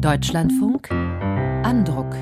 Deutschlandfunk Andruck.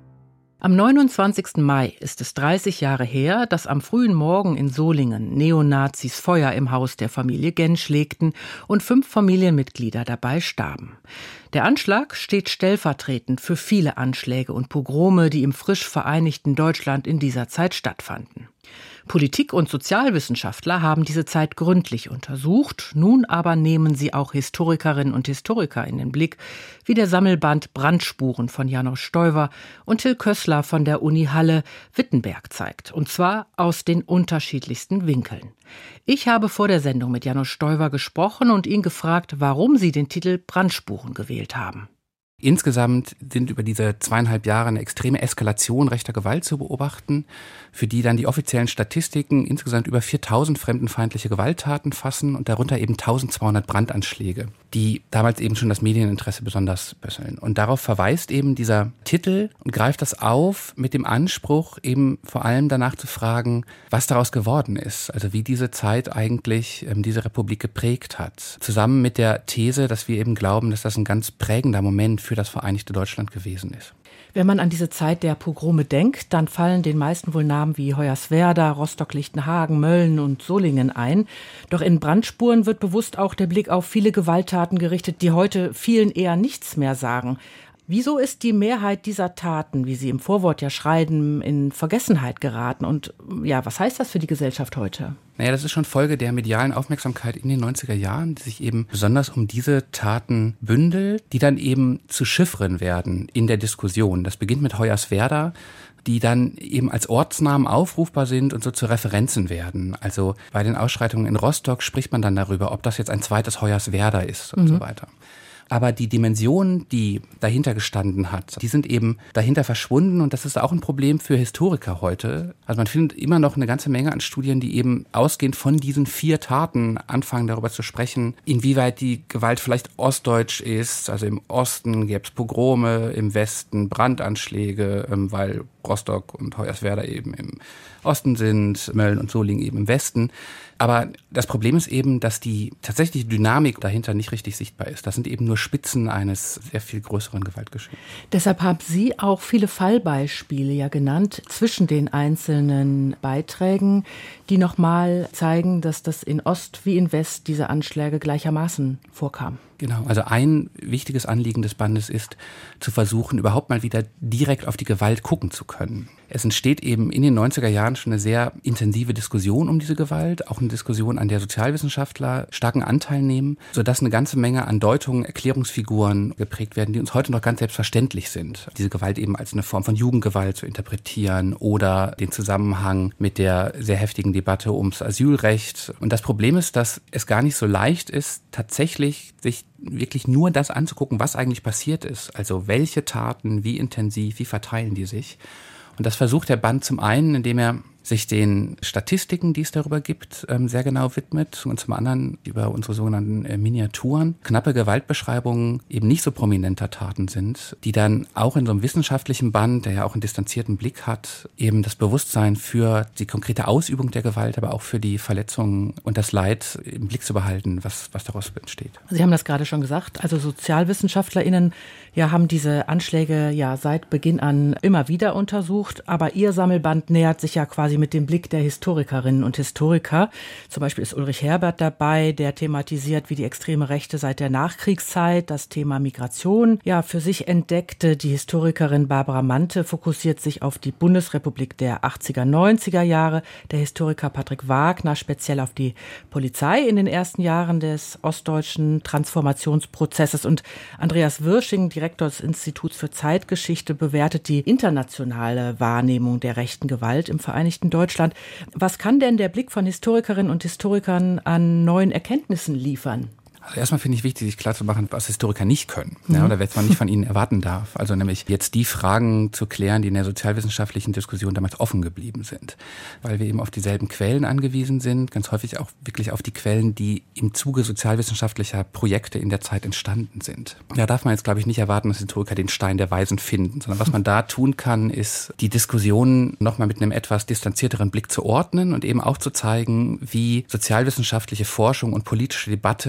Am 29. Mai ist es 30 Jahre her, dass am frühen Morgen in Solingen Neonazis Feuer im Haus der Familie Gensch legten und 5 Familienmitglieder dabei starben. Der Anschlag steht stellvertretend für viele Anschläge und Pogrome, die im frisch vereinigten Deutschland in dieser Zeit stattfanden. Politik- und Sozialwissenschaftler haben diese Zeit gründlich untersucht. Nun aber nehmen sie auch Historikerinnen und Historiker in den Blick, wie der Sammelband Brandspuren von Janosch Steuwer und Till Kössler von der Uni Halle-Wittenberg zeigt. Und zwar aus den unterschiedlichsten Winkeln. Ich habe vor der Sendung mit Janosch Steuwer gesprochen und ihn gefragt, warum sie den Titel Brandspuren gewählt haben. Insgesamt sind über diese 2,5 Jahre eine extreme Eskalation rechter Gewalt zu beobachten, für die dann die offiziellen Statistiken insgesamt über 4.000 fremdenfeindliche Gewalttaten fassen und darunter eben 1.200 Brandanschläge, die damals eben schon das Medieninteresse besonders büsseln. Und darauf verweist eben dieser Titel und greift das auf mit dem Anspruch, eben vor allem danach zu fragen, was daraus geworden ist, also wie diese Zeit eigentlich diese Republik geprägt hat. Zusammen mit der These, dass wir eben glauben, dass das ein ganz prägender Moment für das vereinigte Deutschland gewesen ist. Wenn man an diese Zeit der Pogrome denkt, dann fallen den meisten wohl Namen wie Hoyerswerda, Rostock-Lichtenhagen, Mölln und Solingen ein. Doch in Brandspuren wird bewusst auch der Blick auf viele Gewalttaten gerichtet, die heute vielen eher nichts mehr sagen. Wieso ist die Mehrheit dieser Taten, wie Sie im Vorwort ja schreiben, in Vergessenheit geraten? Und ja, was heißt das für die Gesellschaft heute? Naja, das ist schon Folge der medialen Aufmerksamkeit in den 90er Jahren, die sich eben besonders um diese Taten bündelt, die dann eben zu Chiffren werden in der Diskussion. Das beginnt mit Hoyerswerda, die dann eben als Ortsnamen aufrufbar sind und so zu Referenzen werden. Also bei den Ausschreitungen in Rostock spricht man dann darüber, ob das jetzt ein zweites Hoyerswerda ist und so weiter. Aber die Dimension, die dahinter gestanden hat, die sind eben dahinter verschwunden und das ist auch ein Problem für Historiker heute. Also man findet immer noch eine ganze Menge an Studien, die eben ausgehend von diesen 4 Taten anfangen, darüber zu sprechen, inwieweit die Gewalt vielleicht ostdeutsch ist. Also im Osten gäbe es Pogrome, im Westen Brandanschläge, weil Rostock und Hoyerswerda eben im Osten sind, Mölln und Solingen eben im Westen. Aber das Problem ist eben, dass die tatsächliche Dynamik dahinter nicht richtig sichtbar ist. Das sind eben nur Spitzen eines sehr viel größeren Gewaltgeschehens. Deshalb haben Sie auch viele Fallbeispiele ja genannt zwischen den einzelnen Beiträgen, die nochmal zeigen, dass das in Ost wie in West diese Anschläge gleichermaßen vorkamen. Genau, also ein wichtiges Anliegen des Bandes ist, zu versuchen, überhaupt mal wieder direkt auf die Gewalt gucken zu können. Es entsteht eben in den 90er Jahren schon eine sehr intensive Diskussion um diese Gewalt, auch eine Diskussion, an der Sozialwissenschaftler starken Anteil nehmen, sodass eine ganze Menge an Deutungen, Erklärungsfiguren geprägt werden, die uns heute noch ganz selbstverständlich sind. Diese Gewalt eben als eine Form von Jugendgewalt zu interpretieren oder den Zusammenhang mit der sehr heftigen Debatte ums Asylrecht. Und das Problem ist, dass es gar nicht so leicht ist, tatsächlich sich wirklich nur das anzugucken, was eigentlich passiert ist. Also welche Taten, wie intensiv, wie verteilen die sich. Und das versucht der Band zum einen, indem er sich den Statistiken, die es darüber gibt, sehr genau widmet und zum anderen über unsere sogenannten Miniaturen, knappe Gewaltbeschreibungen eben nicht so prominenter Taten sind, die dann auch in so einem wissenschaftlichen Band, der ja auch einen distanzierten Blick hat, eben das Bewusstsein für die konkrete Ausübung der Gewalt, aber auch für die Verletzungen und das Leid im Blick zu behalten, was daraus entsteht. Sie haben das gerade schon gesagt, also SozialwissenschaftlerInnen haben diese Anschläge seit Beginn an immer wieder untersucht, aber Ihr Sammelband nähert sich ja quasi mit dem Blick der Historikerinnen und Historiker. Zum Beispiel ist Ulrich Herbert dabei, der thematisiert, wie die extreme Rechte seit der Nachkriegszeit das Thema Migration für sich entdeckte. Die Historikerin Barbara Mante fokussiert sich auf die Bundesrepublik der 80er, 90er Jahre. Der Historiker Patrick Wagner speziell auf die Polizei in den ersten Jahren des ostdeutschen Transformationsprozesses. Und Andreas Wirsching, Direktor des Instituts für Zeitgeschichte, bewertet die internationale Wahrnehmung der rechten Gewalt im Vereinigten Deutschland. Was kann denn der Blick von Historikerinnen und Historikern an neuen Erkenntnissen liefern? Also erstmal finde ich wichtig, sich klarzumachen, was Historiker nicht können, oder was man nicht von ihnen erwarten darf. Also nämlich jetzt die Fragen zu klären, die in der sozialwissenschaftlichen Diskussion damals offen geblieben sind. Weil wir eben auf dieselben Quellen angewiesen sind, ganz häufig auch wirklich auf die Quellen, die im Zuge sozialwissenschaftlicher Projekte in der Zeit entstanden sind. Da darf man jetzt, glaube ich, nicht erwarten, dass Historiker den Stein der Weisen finden, sondern was man da tun kann, ist, die Diskussion nochmal mit einem etwas distanzierteren Blick zu ordnen und eben auch zu zeigen, wie sozialwissenschaftliche Forschung und politische Debatte damals mit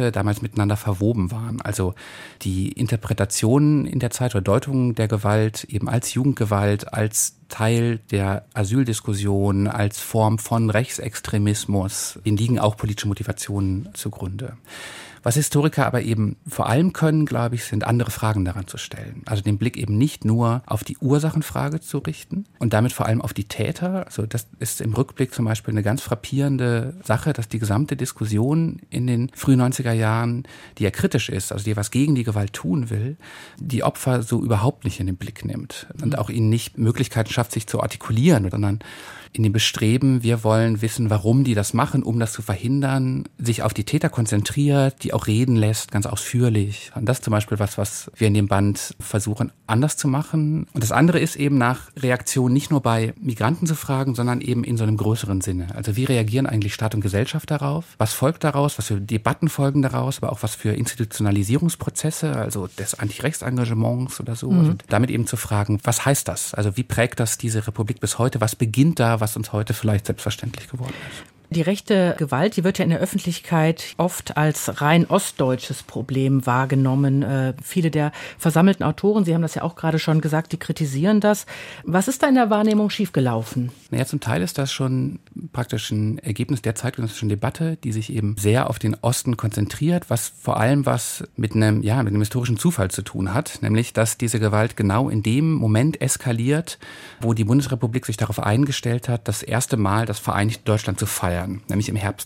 miteinander verwoben waren. Also die Interpretationen in der Zeit oder Deutungen der Gewalt eben als Jugendgewalt, als Teil der Asyldiskussion, als Form von Rechtsextremismus, denen liegen auch politische Motivationen zugrunde. Was Historiker aber eben vor allem können, glaube ich, sind andere Fragen daran zu stellen. Also den Blick eben nicht nur auf die Ursachenfrage zu richten und damit vor allem auf die Täter. Also das ist im Rückblick zum Beispiel eine ganz frappierende Sache, dass die gesamte Diskussion in den frühen 90er Jahren, die ja kritisch ist, also die was gegen die Gewalt tun will, die Opfer so überhaupt nicht in den Blick nimmt und auch ihnen nicht Möglichkeiten schafft, sich zu artikulieren, sondern in dem Bestreben, wir wollen wissen, warum die das machen, um das zu verhindern, sich auf die Täter konzentriert, die auch reden lässt, ganz ausführlich. Und das ist zum Beispiel was wir in dem Band versuchen anders zu machen. Und das andere ist eben nach Reaktion nicht nur bei Migranten zu fragen, sondern eben in so einem größeren Sinne. Also wie reagieren eigentlich Staat und Gesellschaft darauf? Was folgt daraus? Was für Debatten folgen daraus? Aber auch was für Institutionalisierungsprozesse, also des Antirechtsengagements oder so. Und damit eben zu fragen, was heißt das? Also wie prägt das diese Republik bis heute? Was beginnt da, was uns heute vielleicht selbstverständlich geworden ist? Die rechte Gewalt, die wird ja in der Öffentlichkeit oft als rein ostdeutsches Problem wahrgenommen. Viele der versammelten Autoren, Sie haben das ja auch gerade schon gesagt, die kritisieren das. Was ist da in der Wahrnehmung schiefgelaufen? Naja, zum Teil ist das schon praktisch ein Ergebnis der zeitgenössischen Debatte, die sich eben sehr auf den Osten konzentriert, was vor allem was mit einem historischen Zufall zu tun hat, nämlich, dass diese Gewalt genau in dem Moment eskaliert, wo die Bundesrepublik sich darauf eingestellt hat, das erste Mal das Vereinigte Deutschland zu feiern. Nämlich im Herbst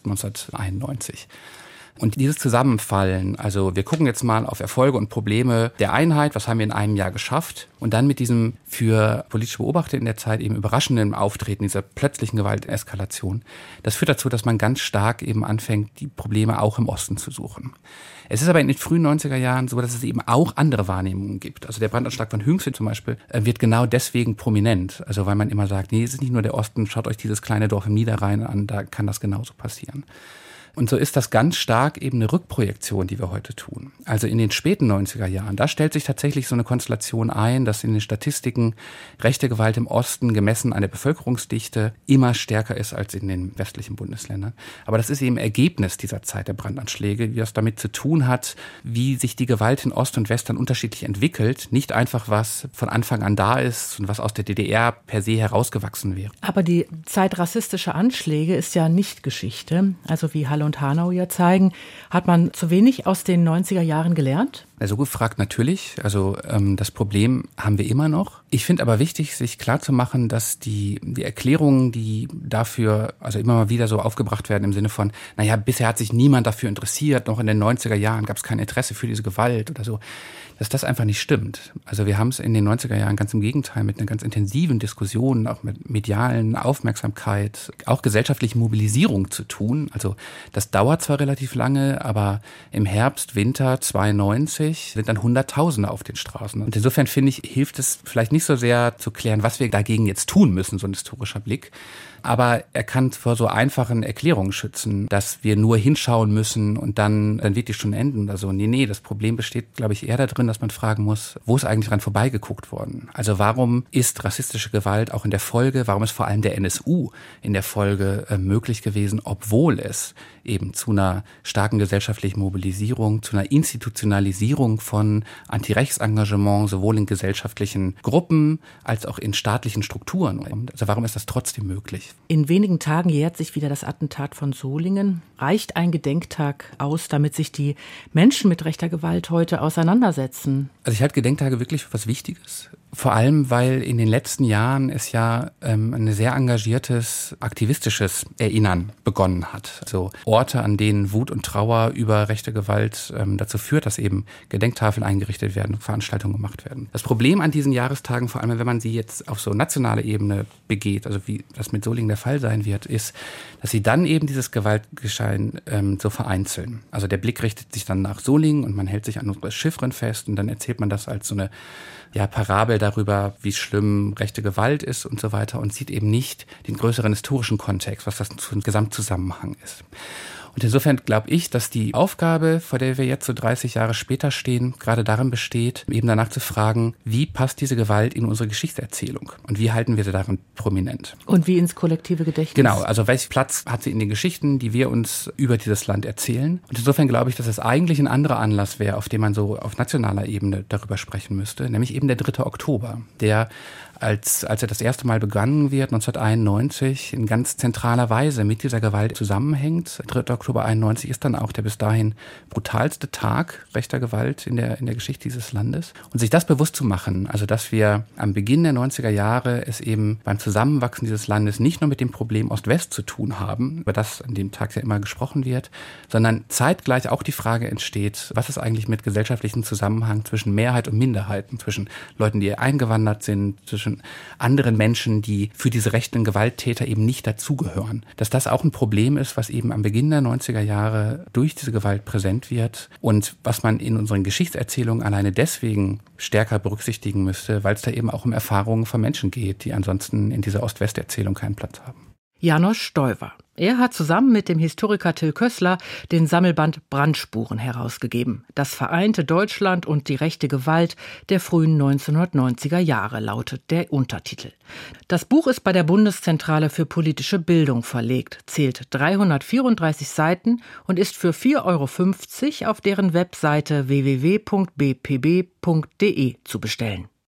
1991. Und dieses Zusammenfallen, also wir gucken jetzt mal auf Erfolge und Probleme der Einheit, was haben wir in einem Jahr geschafft, und dann mit diesem für politische Beobachter in der Zeit eben überraschenden Auftreten dieser plötzlichen Gewalteskalation, das führt dazu, dass man ganz stark eben anfängt, die Probleme auch im Osten zu suchen. Es ist aber in den frühen 90er Jahren so, dass es eben auch andere Wahrnehmungen gibt. Also der Brandanschlag von Hünxin zum Beispiel wird genau deswegen prominent. Also weil man immer sagt, nee, es ist nicht nur der Osten, schaut euch dieses kleine Dorf im Niederrhein an, da kann das genauso passieren. Und so ist das ganz stark eben eine Rückprojektion, die wir heute tun. Also in den späten 90er Jahren, da stellt sich tatsächlich so eine Konstellation ein, dass in den Statistiken rechte Gewalt im Osten gemessen an der Bevölkerungsdichte immer stärker ist als in den westlichen Bundesländern. Aber das ist eben Ergebnis dieser Zeit der Brandanschläge, wie das damit zu tun hat, wie sich die Gewalt in Ost und West dann unterschiedlich entwickelt. Nicht einfach, was von Anfang an da ist und was aus der DDR per se herausgewachsen wäre. Aber die Zeit rassistischer Anschläge ist ja nicht Geschichte. Also wie Halle und Hanau ja zeigen, hat man zu wenig aus den 90er Jahren gelernt? Also gefragt natürlich. Also das Problem haben wir immer noch. Ich finde aber wichtig, sich klarzumachen, dass die Erklärungen, die dafür also immer mal wieder so aufgebracht werden im Sinne von, naja, bisher hat sich niemand dafür interessiert, noch in den 90er Jahren gab es kein Interesse für diese Gewalt oder so, dass das einfach nicht stimmt. Also wir haben es in den 90er Jahren ganz im Gegenteil mit einer ganz intensiven Diskussion, auch mit medialen Aufmerksamkeit, auch gesellschaftlichen Mobilisierung zu tun. Also das dauert zwar relativ lange, aber im Herbst, Winter 92 sind dann Hunderttausende auf den Straßen. Und insofern finde ich, hilft es vielleicht nicht so sehr zu klären, was wir dagegen jetzt tun müssen, so ein historischer Blick. Aber er kann vor so einfachen Erklärungen schützen, dass wir nur hinschauen müssen und dann wird die schon enden oder so. Nee, das Problem besteht, glaube ich, eher darin, dass man fragen muss, wo ist eigentlich dran vorbeigeguckt worden? Also warum ist rassistische Gewalt auch in der Folge, warum ist vor allem der NSU in der Folge möglich gewesen, obwohl es eben zu einer starken gesellschaftlichen Mobilisierung, zu einer Institutionalisierung von Antirechtsengagement, sowohl in gesellschaftlichen Gruppen als auch in staatlichen Strukturen. Also warum ist das trotzdem möglich? In wenigen Tagen jährt sich wieder das Attentat von Solingen. Reicht ein Gedenktag aus, damit sich die Menschen mit rechter Gewalt heute auseinandersetzen? Also ich halte Gedenktage wirklich für was Wichtiges. Vor allem, weil in den letzten Jahren es ja ein sehr engagiertes, aktivistisches Erinnern begonnen hat. Also Orte, an denen Wut und Trauer über rechte Gewalt dazu führt, dass eben Gedenktafeln eingerichtet werden, Veranstaltungen gemacht werden. Das Problem an diesen Jahrestagen, vor allem wenn man sie jetzt auf so nationaler Ebene begeht, also wie das mit Solingen der Fall sein wird, ist, dass sie dann eben dieses Gewaltgeschehen so vereinzeln. Also der Blick richtet sich dann nach Solingen und man hält sich an unsere Chiffren fest und dann erzählt man das als so eine Parabel darüber, wie schlimm rechte Gewalt ist und so weiter und sieht eben nicht den größeren historischen Kontext, was das für ein Gesamtzusammenhang ist. Und insofern glaube ich, dass die Aufgabe, vor der wir jetzt so 30 Jahre später stehen, gerade darin besteht, eben danach zu fragen, wie passt diese Gewalt in unsere Geschichtserzählung und wie halten wir sie darin prominent? Und wie ins kollektive Gedächtnis? Genau, also welchen Platz hat sie in den Geschichten, die wir uns über dieses Land erzählen? Und insofern glaube ich, dass es eigentlich ein anderer Anlass wäre, auf dem man so auf nationaler Ebene darüber sprechen müsste, nämlich eben der 3. Oktober, der als er das erste Mal begangen wird, 1991, in ganz zentraler Weise mit dieser Gewalt zusammenhängt. 3. Oktober 91 ist dann auch der bis dahin brutalste Tag rechter Gewalt in der Geschichte dieses Landes. Und sich das bewusst zu machen, also dass wir am Beginn der 90er Jahre es eben beim Zusammenwachsen dieses Landes nicht nur mit dem Problem Ost-West zu tun haben, über das an dem Tag ja immer gesprochen wird, sondern zeitgleich auch die Frage entsteht, was ist eigentlich mit gesellschaftlichem Zusammenhang zwischen Mehrheit und Minderheiten, zwischen Leuten, die eingewandert sind, zwischen anderen Menschen, die für diese rechten Gewalttäter eben nicht dazugehören. Dass das auch ein Problem ist, was eben am Beginn der 90er Jahre durch diese Gewalt präsent wird und was man in unseren Geschichtserzählungen alleine deswegen stärker berücksichtigen müsste, weil es da eben auch um Erfahrungen von Menschen geht, die ansonsten in dieser Ost-West-Erzählung keinen Platz haben. János Stoiwer. Er hat zusammen mit dem Historiker Till Kössler den Sammelband Brandspuren herausgegeben. Das vereinte Deutschland und die rechte Gewalt der frühen 1990er Jahre lautet der Untertitel. Das Buch ist bei der Bundeszentrale für politische Bildung verlegt, zählt 334 Seiten und ist für 4,50 € auf deren Webseite www.bpb.de zu bestellen.